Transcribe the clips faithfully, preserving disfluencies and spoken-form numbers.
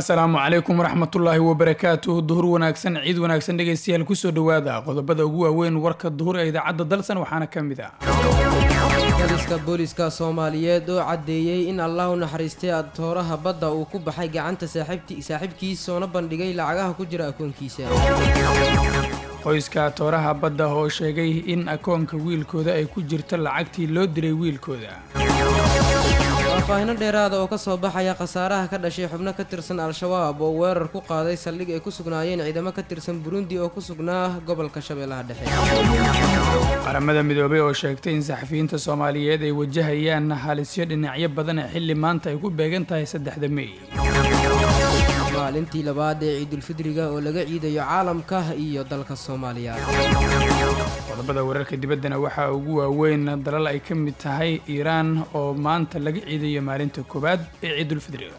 السلام عليكم ورحمة الله وبركاته. ظهور وناكسن عيد وناكسن dhegeystayaal ku soo dhawaada qodobada ugu waaweyn warka duhur ee idaacada dalsan waxaana kamid ah Booliska booliska Soomaaliyeed oo cadeeyay in Allah u naxariistay adtooraha badda uu ku baxay gacanta saaxiibtii saaxiibkiisa oo bandhigay lacagaha ku jira akoonkiisa. qoyska tooraha badda oo sheegay in akoonka wiilkooda ay ku jirto lacagtii loo diray wiilkooda. faahfaahin dheeraad oo ka soo baxaya khasaaraha ka dhashay xubno ka tirsan Al-Shabaab oo weerar ku qaaday saldhig ay ku sugnaayeen ciidamo ka tirsan Burundi oo ku sugnaa gobolka Shabeellaha Dhexe. qaramada midoobay oo sheegtay in saxafiyiinta Soomaaliyeed ay wajahayaan halisyo dhinacyo badan xilli maanta ay ku beegan tahay saddexda May. maalintii labaad ee Ciidul Fidriga oo laga ciidayo caalamka iyo dalka Soomaaliya. qodobada wararka dibaddana waxa ugu waaweyn dalal ay ka mid tahay Iiraan oo maanta laga ciidayo maalinta koobaad ee Ciidul Fidriga.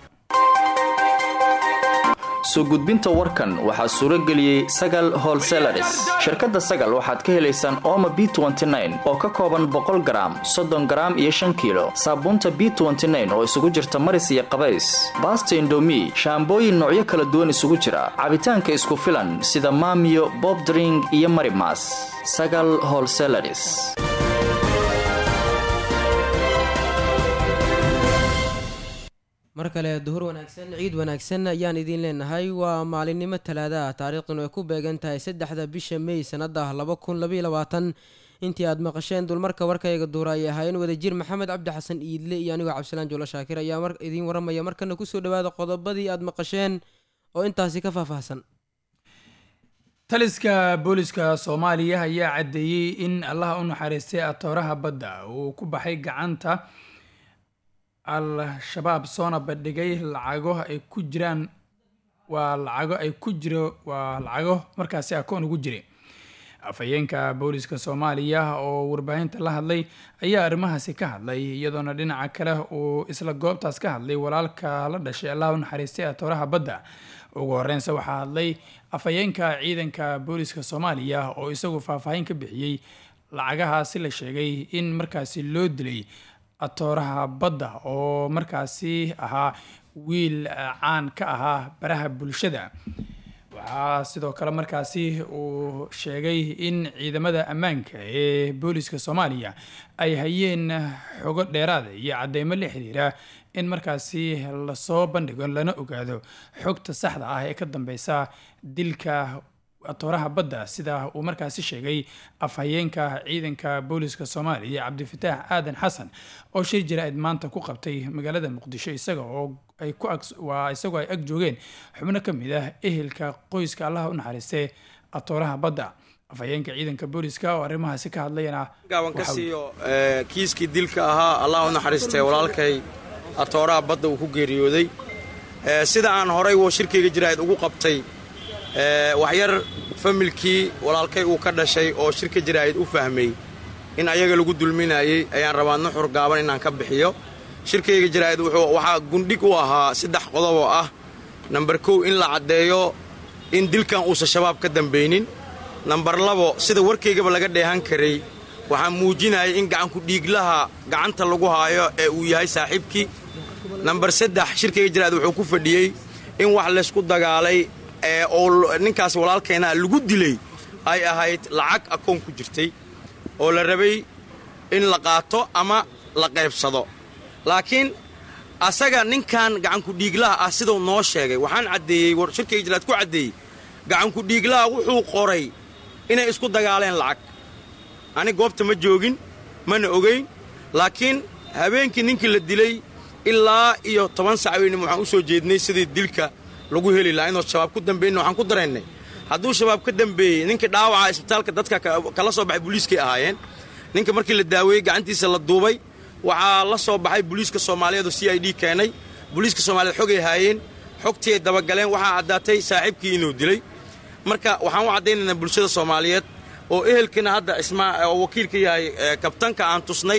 soo gudbinta warkan waxaa suuro geliyay Sagal Wholesalers. shirkadda Sagal waxaad ka helaysaan Omo B twenty nine oo ka kooban boqol gram, soddon gram iyo shan kiilo. Saabuunta B twenty nine oo isugu jirta maris iyo qabays. Basta Indomie, shaambooyin noocyo kala duwan isugu jira. Cabitaanka isku filan sida Maamiyo, Bob Drink iyo Marimas. Sagal Wholesalers. markale duhur wanaagsan ciid wanaagsan ayaan idin leenahay waa maalinimo talaada taariikhduna ay ku beegan tahay saddexda bisha May sanada laba kun laba iyo labaatan intii aad maqasheen dulmarka warkayga duhur ay ahaayeen wadajir Maxamed Cabdi Xasan Iidle iyo aniga Cabdisalaan Joolo Shaakir ayaa mar idin waramaya markana ku soo dhawaada qodobadii aad maqasheen oo intaasi ka faahfaahsan. taliska booliska Soomaaliya ayaa cadeeyay in Allah u naxariistay atooraha badda uu ku baxay gacanta Al-Shabaab soona bandhigay lacago ay ku jiraan waa lacago ay ku jiro waa lacago markaasi akoon ugu jiray. afayeenka booliska Soomaaliya oo warbaahinta la hadlay ayaa arrimahaasi ka hadlay iyadoona dhinaca kale uu isla goobtaas ka hadlay walaalka la dhashay Allah u naxariistay atooraha badda. ugu horreynsa waxaa hadlay afayeenka ciidanka booliska Soomaaliya oo isagu faahfaahin ka bixiyay lacagahaasi la sheegay in markaasi loo dilay atooraha badda oo markaasi ahaa wiil caan ka ahaa baraha bulshada. waxaa sidoo kale markaasi uu sheegay in ciidamada ammaanka ee booliska Soomaaliya ay hayeen xogo dheeraad iyo cadeymo la xiriira in markaasi la soo bandhigo lana ogaado xogta saxda ah ee ka dambeysa dilka atooraha badda sida uu markaasi sheegay afhayeenka ciidanka booliska Soomaaliya Cabdifataax Aadan Xasan oo shir jiraa'id maanta ku qabtay magaalada Muqdisho isaga oo ay ku waa isagoo ay ag joogeen xubno ka mid ah ehelka qoyska Allah u naxariistay atooraha badda. afhayeenka ciidanka booliska oo arrimahaasi ka hadlayna gaawan ka siiyo kiiskii dilka ahaa Allah u naxariistay walaalkay atooraha badda uu ku geeriyooday sida aan horay oo shirkeyga jiraa'id ugu qabtay waxyar familkii walaalkay uu ka dhashay oo shirka jiraa'id u fahmay in ayaga lagu dulminayay ayaan rabaa nuxur gaaban inaan ka bixiyo. shirkeyga jiraa'id wuxuu waxa gundhig u ahaa saddex qodob oo ah number kow in la cadeeyo in dilkan uusan shabaab ka dambaynin. number labo sida warkaygaba laga dheehan karay waxaa muujinayay in gacan ku dhiiglaha gacanta lagu haayo ee uu yahay saaxiibkii. number saddex shirkeyga jiraa'id wuxuu ku fadhiyey in wax laysku dagaalay ee oo ninkaas walaalkeena lagu dilay ay ahayd lacag akoon ku jirtay oo la rabay in la qaato ama la qaybsado. laakiin asaga ninkan gacan ku dhiiglaha ah sidoo noo sheegay waxaan cadeeyay war shirkeyga jiraa'id ku cadeeyay gacan ku dhiiglaha wuxuu qoray inay isku dagaaleen lacag. ani goobta ma joogin mana ogeyn laakiin habeenkii ninkii la dilay ilaa iyo toban saac weyn waxaan u soo jeednay sidii dilka lagu heli lahaa inuu shabaab ku dambeeyay waxaan ku dareennay hadduu shabaab ka dambeeyay ninka dhaawaca isbitaalka dadka kala soo baxay booliiska ahaayeen ninka markii la daaweeyay gacantiisa la duubay waxaa la soo baxay booliiska Soomaaliyeed oo C I D keenay booliiska Soomaaliyeed xogay haayeen xogtii ay daba galeen waxaa caddaatay saaxiibkii inuu dilay. marka waxaan u cadeynaynaa bulshada Soomaaliyeed oo ehelkina hadda isma oo wakiilka yahay kabtanka aan tusnay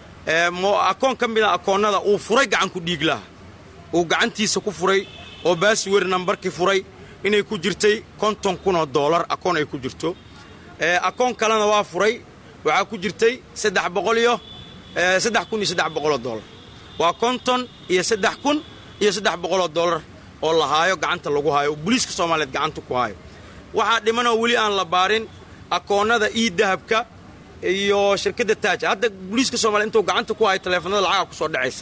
mo akoon ka mid ah akoonada uu furay gacan ku dhiiglaha uu gacantiisa ku furay oo password numberkii furay inay ku jirtay konton kun oo dollar akoon ay ku jirto. akoon kalena waa furay waxaa ku jirtay saddex boqol iyo saddex kun iyo saddex boqol oo dollar waa konton iyo saddex kun iyo saddex boqol oo dollar oo la haayo gacanta lagu haayo oo booliiska soomaaliyeed gacanta ku haayo waxaa dhimanoo weli aan la baarin akoonnada ii dahabka iyo shirkadda taaj hadda booliiska soomaaliyeed intuu gacanta ku hayo taleefanada lacaga ku soo dhacaysa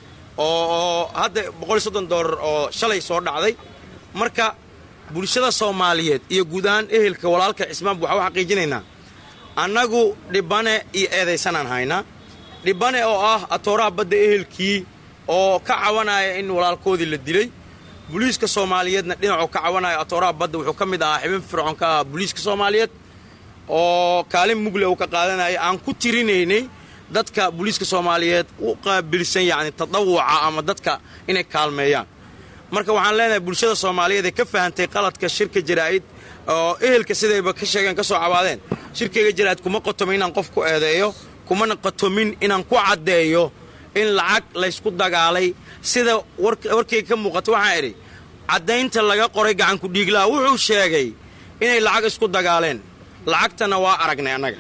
oo hadda boqol iyo soddon doolar oo shalay soo dhacday marka bulshada soomaaliyeed iyo guud ahaan ehelka walaalka cismaan waxaa u xaqiijinaynaa annagu dhibane iyo eedaysanaan haynaa dhibane oo ah atooraha badda ehelkii oo ka cawanaya in walaalkoodii la dilay booliiska soomaaliyeedna dhinacuu ka cawanaya atooraha badda wuxuu ka mid ahaa xibin fircoon ka ah booliiska soomaaliyeed oo kaalin mugle uu ka qaadanaya aan ku tirinaynay dadka booliiska soomaaliyeed u qaabilsan yacni tadawuca ama dadka inay kaalmeeyaan marka waxaan leenahay bulshada soomaaliyeed ee ka fahantay qaladka shirka jaraa'id oo ehelka sidayba ka sheegeen ka soo cabaadeen shirkayga jaraa'id kuma qotomin inaan qof ku eedeeyo kumana qotomin inaan ku caddeeyo in lacag laysku dagaalay sida warkayga ka muuqata waxaan idhi caddaynta laga qoray gacanku dhiiglaha wuxuu sheegay inay lacag isku dagaaleen lacagtana waa aragnay annaga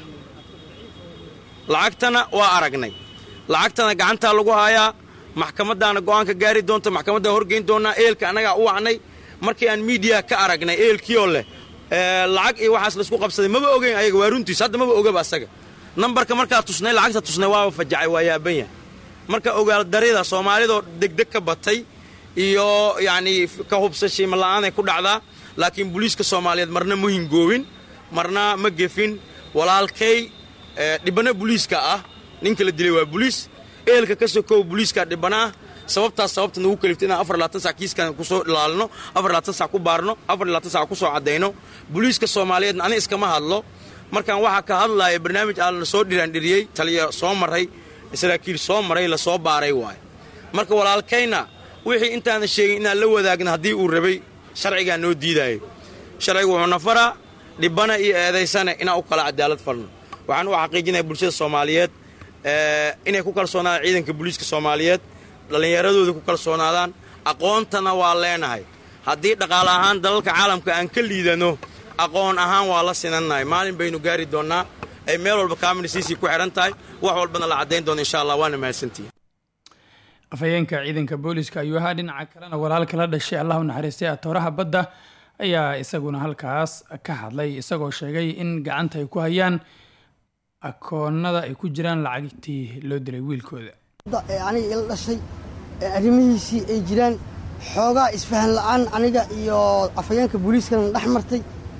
lacagtana waa aragnay lacagtana gacantaa lagu haayaa maxkamaddaana go'aanka gaari doonta maxkamaddaan horgeyn doonnaa ehelka annagaa u wacnay markii aan miidiya ka aragnay ehelkiioo leh lacag iyo waxaas laysku qabsaday maba ogeyn ayaga waa runtiis hadda maba ogaba asaga nambarka markaa tusnay lacagta tusnay waaba fajacay waa yaaban yahay marka ogaaldarida soomaalidoo degdeg ka batay iyo yacnii ka hubsashiima la'aanay ku dhacdaa laakiin booliiska soomaaliyeed marna ma hingoobin marna ma gefin walaalkay dhibana booliiska ah ninka la dilay waa booliis ehelka ka sokow booliiska dhibana ah sababtaas sababta nagu kaliftay inaan afar labaatan sac kiiskan ku soo ilaalino afar labaatan sac ku baarno afar labaatan sac ku soo caddayno booliiska soomaaliyeedna ani iskama hadlo markaan waxaa ka hadlaaya barnaamij aan la soo dhiraandhiriyey taliya soo maray saraakiil soo maray la soo baaray waaye marka walaalkayna wixii intaanan sheegin inaan la wadaagna haddii uu rabay sharcigaa noo diidaayay sharcigu wuxuuna faraa dhibana iyo eedaysana inaan u kala cadaalad falno waxaan u xaqiijinaya bulshada soomaaliyeed inay ku kalsoonaadaan ciidanka booliiska soomaaliyeed dhallinyaradooda ku kalsoonaadaan aqoontana waa leenahay haddii dhaqaale ahaan dalalka caalamka aan ka liidano aqoon ahaan waa la sinannahay maalin baynu gaari doonnaa ay meel walba kaaminisiisii ku xidhan tahay wax walbana la caddayn doono insha allah waana mahadsantihi afhayeenka ciidanka booliiska ayuu ahaa dhinaca kalena walaalka la dhashay allah u naxariistay atooraha badda ayaa isaguna halkaas ka hadlay isagoo sheegay in gacanta ay ku hayaan akoonnada ay ku jiraan lacagtii loo dilay wiilkooda aniga ila dhashay arrimihiisii ay jiraan xoogaa isfahan la'aan aniga iyo afhayeenka booliiskana dhex martay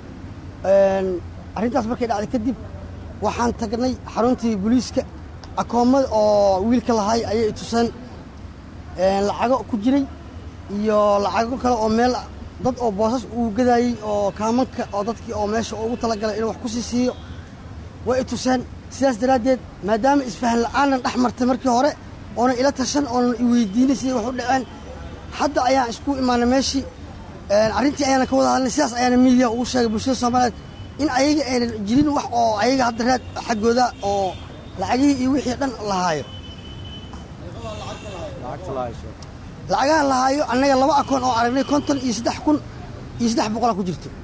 arrintaas markay dhacday kadib waxaan tagnay xaruntii booliiska akoommada oo wiilka lahay ayay tuseen lacago ku jiray iyo lacago kale oo meel dad oo boosas uu gadaayey oo kaamanka oo dadkii oo meesha ugu talagalay inuu wax ku sii siiyo way i tuseen sidaas daraaddeed maadaama isfahan la'aanan dhex martay markii hore oonan ila tashan oonan i weydiinay siday wax u dhaceen hadda ayaan isku imaanay meeshii arrintii ayaana ka wada hadlnay sidaas ayaana miidiya ugu sheegay bulshada soomaaliyeed in ayaga aynan jirin wax oo ayaga hadda raad xaggooda oo lacagihii iyo wixii dhan la haayo lacagaha la haayo annaga laba akoon oo aragnay konton iyo saddex kun iyo saddex boqolaa ku jirto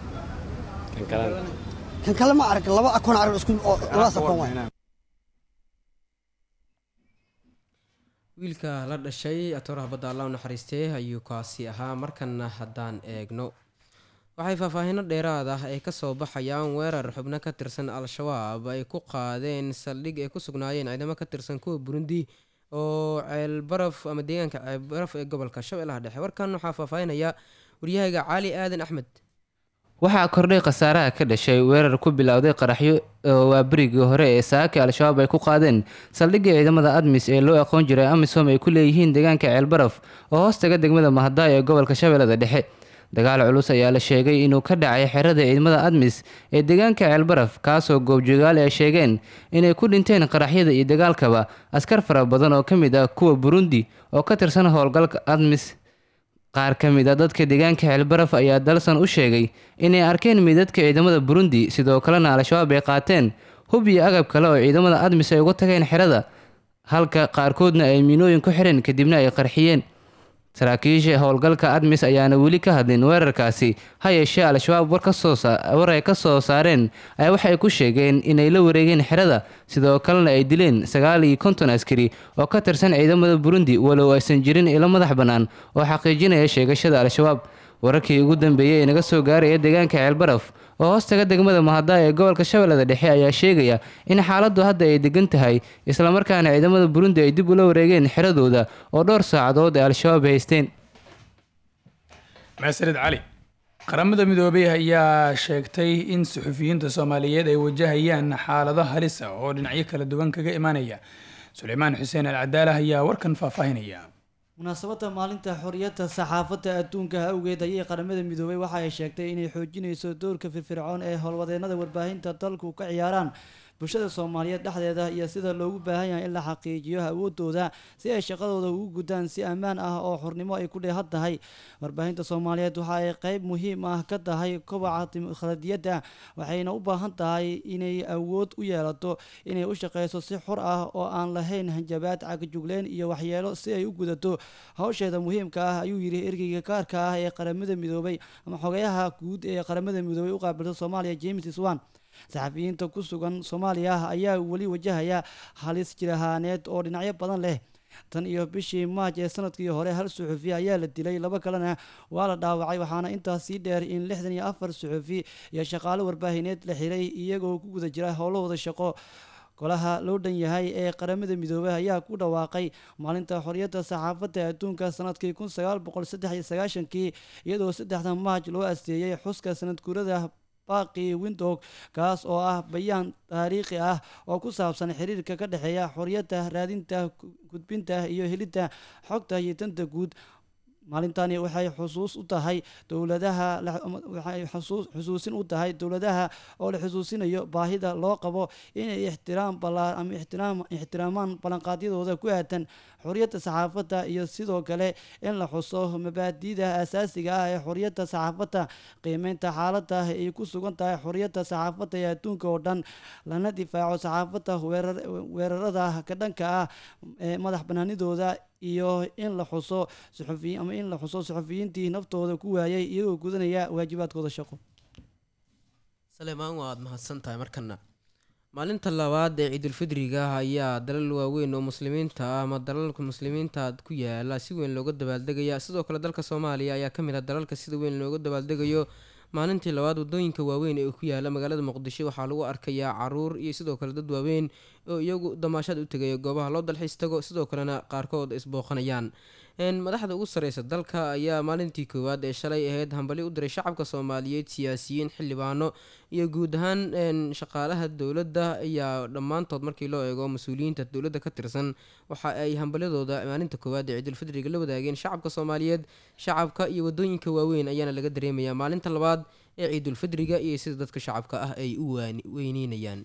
kan kale ma arag laba akoon arag isku oo labadaas akoon waay wiilka la dhashay atooraha badda allah u naxariistee ayuu kaasi ahaa markana haddaan eegno waxay faahfaahino dheeraad ah ay kasoo baxayaan weerar xubno ka tirsan al-shabaab ay ku qaadeen saldhig ay ku sugnaayeen ciidamo ka tirsan kuwa burundi oo ceelbaraf ama deegaanka ceelbaraf ee gobolka shabeellaha dhexe warkan waxaa faahfaahinaya waryahayga cali aadan axmed waxaa kordhay khasaaraha ka dhashay weerar ku bilowday qaraxyo waa berigii hore ee saaka al-shabaab ay ku qaadeen saldhigga ciidamada admis ee loo aqoon jiray amisom ay ku leeyihiin deegaanka ceelbaraf oo hoostaga degmada mahadaay ee gobolka shabeellada dhexe dagaal culus ayaa la sheegay inuu ka dhacay xerada ciidamada admis ee deegaanka ceelbaraf kaasoo goobjoogaale ay sheegeen inay ku dhinteen qaraxyada iyo dagaalkaba askar fara badan oo ka mid ah kuwa burundi oo ka tirsan howlgalka admis qaar ka mid a dadka deegaanka ceelbaraf ayaa dalsan u sheegay inay arkeen midadka ciidamada burundi sidoo kalena al-shabaab ay qaateen hub iyo agab kale oo ciidamada admis ay uga tageen xerada halka qaarkoodna ay miinooyin ku xireen kadibna ay qarxiyeen saraakiisha howlgalka admis ayaana weli ka hadlin weerarkaasi ha yeeshee al-shabaab war ay ka soo saareen ayaa waxay ku sheegeen inay la wareegeen xerada sidoo kalena ay dileen sagaal iyo konton askari oo ka tirsan ciidamada burundi walow aysan jirin ilo madax bannaan oo xaqiijinaya sheegashada al-shabaab wararkii ugu dambeeyey ee naga soo gaaraya deegaanka ceelbaraf oo hoostaga degmada mahaddaa ee gobolka shabeellada dhexe ayaa sheegaya in xaaladdu hadda ay degan tahay islamarkaana ciidamada burundi ay dib ula wareegeen xeradooda oo dhowr saacadood ay al-shabaab haysteen. maxamed cali qaramada midoobay ayaa sheegtay in suxufiyiinta soomaaliyeed ay wajahayaan xaalado halis ah oo dhinacyo kala duwan kaga imaanaya. suleymaan xuseen alcadaala ayaa warkan faahfaahinaya. munaasabadda maalinta xorriyadda saxaafadda adduunka awgeed ayay qaramada midoobay waxa ay sheegtay inay xoojinayso doorka firfircoon ee howlwadeennada warbaahinta dalku ka ciyaaraan bulshada soomaaliyeed dhexdeeda iyo sida loogu baahan yahay in la xaqiijiyo awoodooda si ay shaqadooda ugu gudaan si ammaan ah oo xornimo ay ku dheehan tahay. warbaahinta soomaaliyeed waxa ay qayb muhiim ah ka tahay kobaca dimuqraadiyadda waxayna u baahan tahay inay awood u yeelato inay u shaqeyso si xor ah oo aan lahayn hanjabaad cagajugleen iyo waxyeelo si ay u gudato hawsheeda muhiimka ah, ayuu yidhi ergeyga gaarka ah ee qaramada midoobay ama xogayaha guud ee qaramada midoobay u qaabilsan Soomaaliya James Swan. saxafiyiinta ku sugan Soomaaliya ayaa weli wajahaya halis jirahaaneed oo dhinacyo badan leh. tan iyo bishii Maaj ee sanadkii hore hal suxufi ayaa la dilay, laba kalena waa la dhaawacay, waxaana intaas sii dheer in lixdan iyo afar suxufi iyo shaqaale warbaahineed la xiray iyagoo ku guda jira howlahooda shaqo. golaha loo dhan yahay ee qaramada midoobay ayaa ku dhawaaqay maalinta xorriyadda saxaafadda adduunka sanadkii kun sagaal boqol saddex iyo sagaashankii iyadoo saddexda Maaj loo asteeyay xuska sanad guurada baaqi Windhoek kaas oo ah bayaan taariikhi ah oo ku saabsan xiriirka ka dhexeeya xorriyadda raadinta, gudbinta iyo helidda xogta iyo danta guud. maalintani waxay xusuus u tahay dowladaha waxay xusuus xusuusin u tahay dowladaha oo la xusuusinayo baahida loo qabo inay ixtiraam balaa ama ixtiraam ixtiraamaan ballanqaadyadooda ku aadan xorriyadda saxaafadda iyo sidoo kale in la xuso mabaadi'da asaasiga ah ee xorriyadda saxaafadda, qiimeynta xaaladda ay ku sugan tahay xorriyadda saxaafadda ee adduunka oo dhan, lana difaaco saxaafadda weerar weerarada ka dhanka ah ee madax banaanidooda iyo in la xuso suxufiyiin ama in la xuso suxufiyiintii naftooda ku waayay iyagoo gudanaya waajibaadkooda shaqo. Saleemaan waad mahadsan tahay. markana maalinta labaad ee ciidulfidriga ayaa dalal waaweyn oo muslimiinta ah ama dalalka muslimiinta ku yaala si weyn looga dabaaldegaya. sidoo kale dalka Soomaaliya ayaa ka mid ah dalalka sida weyn looga dabaaldegayo maalintii labaad. wadooyinka waaweyn ee ku yaala magaalada Muqdisho waxaa lagu arkayaa caruur iyo sidoo kale dad waaweyn oo iyagu damaashaad u tegaya goobaha loo dalxiis tago, sidoo kalena qaarkood isbooqanayaan. madaxda ugu sareysa dalka ayaa maalintii koowaad ee shalay ahayd hambali u diray shacabka Soomaaliyeed, siyaasiyiin, xildhibaano iyo guud ahaan shaqaalaha dowladda ayaa dhammaantood markii loo eego mas-uuliyiinta dowladda ka tirsan waxa ay hambalyadooda maalinta koowaad ee ciidulfidriga la wadaageen shacabka Soomaaliyeed. shacabka iyo wadooyinka waaweyn ayaana laga dareemayaa maalinta labaad ee ciidulfidriga iyo sida dadka shacabka ah ay u weyneynayaan.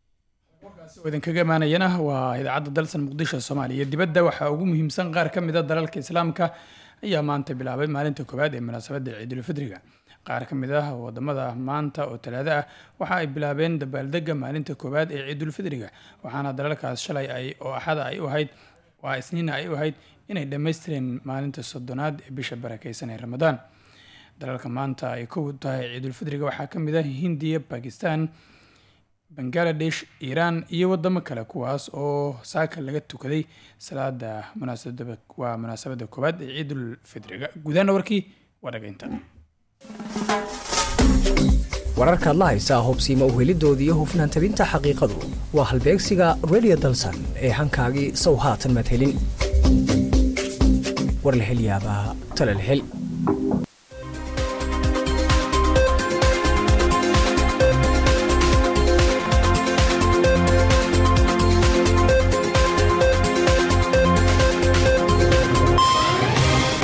idinkaga imaanayana waa idaacadda dalsan muqdisho Soomaaliya. dibadda waxaa ugu muhiimsan qaar ka mid ah dalalka islaamka ayaa maanta bilaabay maalinta koowaad ee munaasabadda ciidulfidriga. qaar ka mid ah wadamada maanta oo talaado ah waxa ay bilaabeen dabaaldega maalinta koowaad ee ciidulfidriga, waxaana dalalkaas shalay ay oo axada ay u ahayd waa isniina ay u ahayd inay dhammaystireen maalinta soddonaad ee bisha barakeysan ee Ramadaan. dalalka maanta ay ku tahay ciidulfidriga waxaa ka mid ah Hindiya, Pakistan, Bangladesh, Iran iyo wadamo kale kuwaas oo saaka laga tukaday salaada munaasabada waa munaasabada koowaad ee ciidulfidriga. gudaana warkii waa dhageynta wararka la haysa hubsiima u helidoodii iyo hufnaan tabinta xaqiiqadu waa halbeegsiga Radio Dalsan ee hankaagii sow haatan mad helin war la hel yaabaa tala la hel